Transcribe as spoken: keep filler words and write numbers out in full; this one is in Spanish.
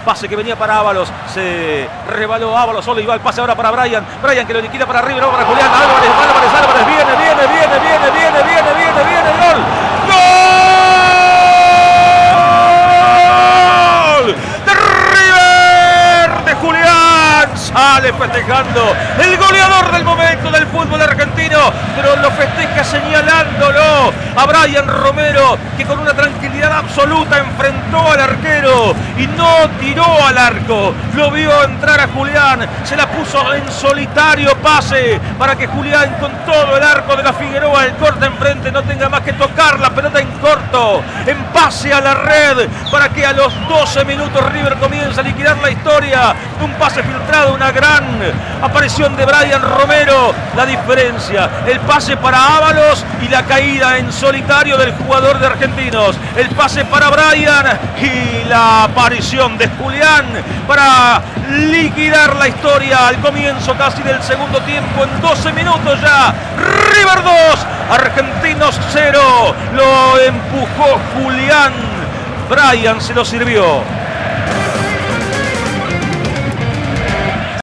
Pase que venía para Ábalos. Se rebaló Ábalos solo y va el pase ahora para Brian. Brian que lo liquida para arriba, para Julián Álvarez. Álvarez, Álvarez. Viene, viene, viene, viene, viene, viene, viene, viene. Gol. ¡Gol! De River de Julián. Sale festejando el goleador del momento del fútbol argentino, pero lo festeja señalándolo a Brian Romero, que con una tranquilidad absoluta enfrentó al arquero y no tiró al arco. Lo vio entrar a Julián, se la puso en solitario pase para que Julián, con todo el arco de la Figueroa, el corte enfrente, no tenga más que tocar la pelota en corto, en pase a la red, para que a los doce minutos River comience a liquidar la historia. Un pase filtrado, una gran aparición de Brian Romero. La diferencia, el pase para Ábalos y la caída en solitario del jugador de Argentinos. El pase para Brian y la aparición de Julián para liquidar la historia al comienzo casi del segundo tiempo. En doce minutos ya, River dos, Argentinos cero. Lo empujó Julián. Brian se lo sirvió.